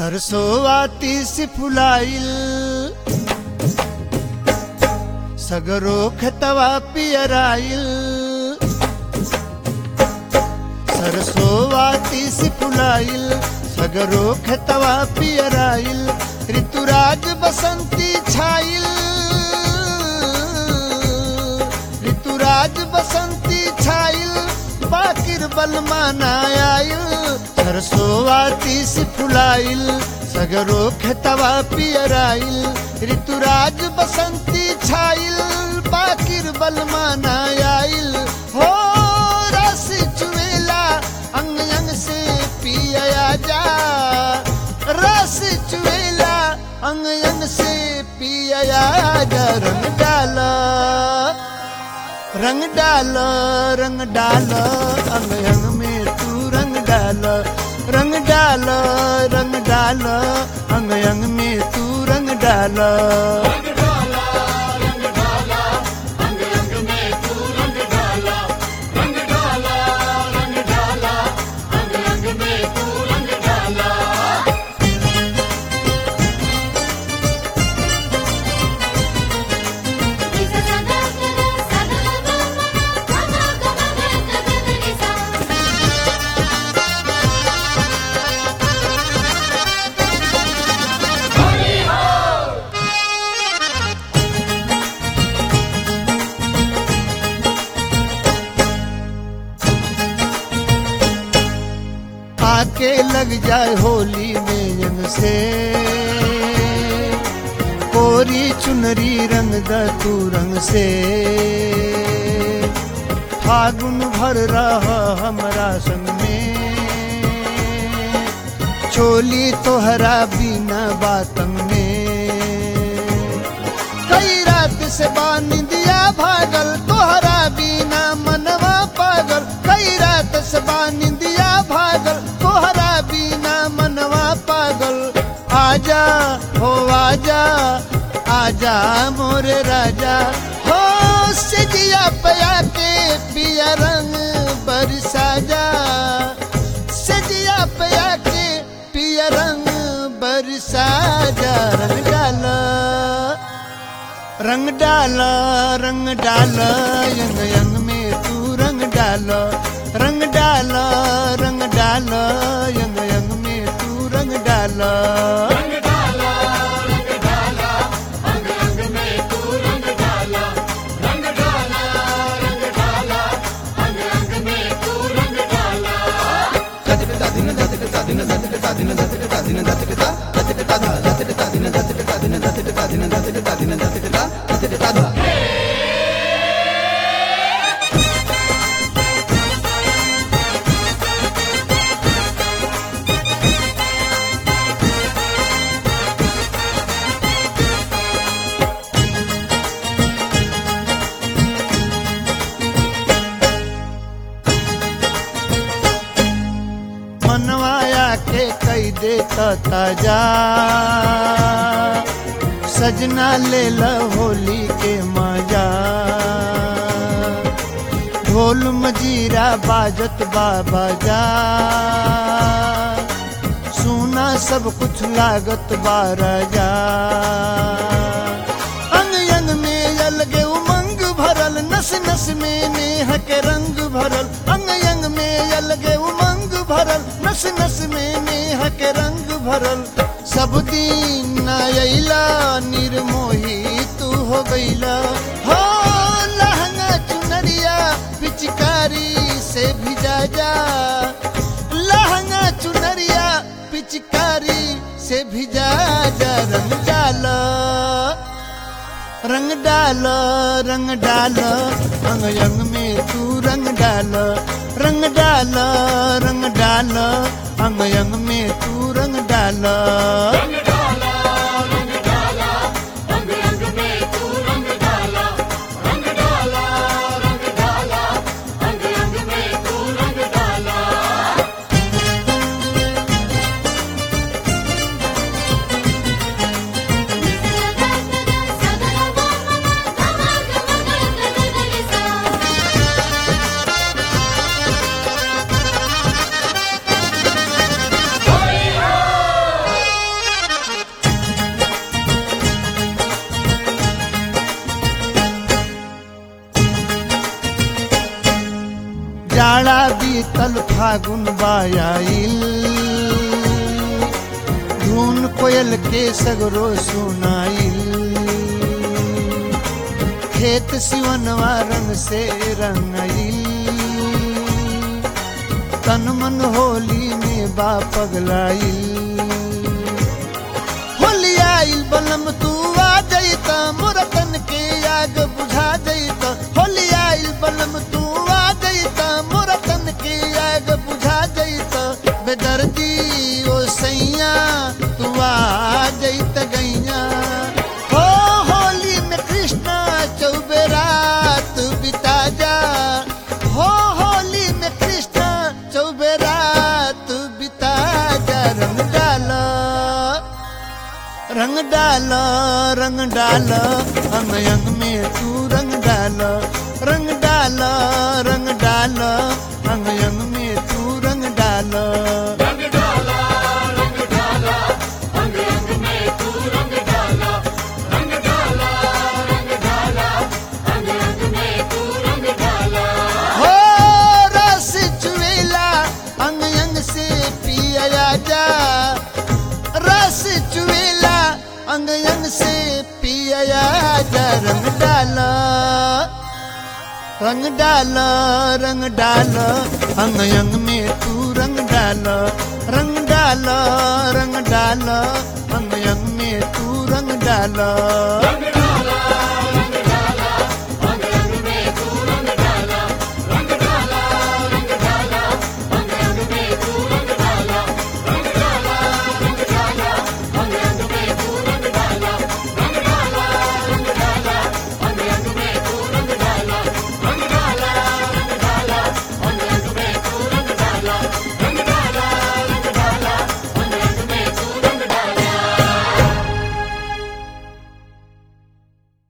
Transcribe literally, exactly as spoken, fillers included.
सरसोवाती सी फुलाइल सगरो खतवा पियराइल सरसोवाती सी फुलाइल सगरो खतवा पियराइल ऋतुराज बसंती छाइल ऋतुराज बसंती छाइल बाकिर बलमाना आइल सरसोवाती सी फुलाइल सगरो खतवा पियराइल ऋतुराज बसंती छाइल बाकिर बलमाना आइल हो रस चुवेला अंग अंग से पिया जा रस चुवेला अंग अंग से पिया जा रंग डाला रंग डाल रंग डाल अंग अंग में तू रंग डाल रंग डाल रंग डाल अंग अंग में तू रंग डाल आके लग जाए होली में यंग से कोरी चुनरी रंग द तू रंग से फागुन भर रहा हमरा संग में चोली तोहरा बिना बातंग में कई रात से बानिंदिया भागल तोहरा बिना मनवा पागल कई रात से बानिंदिया भागल तोहरा बिना मनवा पागल आजा हो आजा आजा मोरे राजा हो सजिया पया के पिया रंग बरसा जा सजिया पया के पिया रंग बरसा जा रंग डाल रंग डाल रंग डाल यंग यंग में तू रंग डाल रंग डाल रंग डाल यंग यंग में तू रंग डाल मनवाया के कई देता ताजा सजना ले ल होली के मजा ढोल मजीरा बाजत बाबा जा सुना सब कुछ लागत बाराजा अंग अंग में अलगे उमंग भरल नस नस में नेह के रंग भरल अंग अंग में अलगे उमंग भरल नस नस में नेह के रंग भरल सब दिन अइला निर्मोही तू हो गईला हो लहंगा चुनरिया पिचकारी से भिजा जा लहंगा चुनरिया पिचकारी से भिजा जा रंग डाल रंग डाल रंग डाल अंग अंग में तू रंग डाल रंग डाल रंग डाल अंग अंग में तू रंग डाल चैतल फागुन बायाइल धुन कोयल के सगरो सुनाइल खेत सिवनवा रंग से रंगाइल तन मन होली में बा पगलाइल होली आइल बलम तू आ जइता मोरा तन के आग बुझा जइता होली आइल बलम तू आ जइता मोरा तन के आग बुझा जइता बेदर्दी ओ सैया तू आ जइता गैया हो होली में कृष्णा चौबे रात बिता जा हो होली में कृष्णा चौबे रात बिता जा रंग डाला रंग डाला रंग डाला अंग अंग में तू रंग डाला रंग डाला रंग डाला अंग अंग में तू रंग डाला रंग डाला रंग डाला अंग अंग में तू रंग डाला रंग डाला रंग डाला अंग अंग में तू रंग डाला हो रस चुवेला अंग अंग से पिया जा रस चुवेला अंग अंग से पिया जा रंग डाला रंग डाला रंग डाला अंग अंग में तू रंग डाला रंग डाला रंग डाला अंग अंग में तू रंग डाला रंग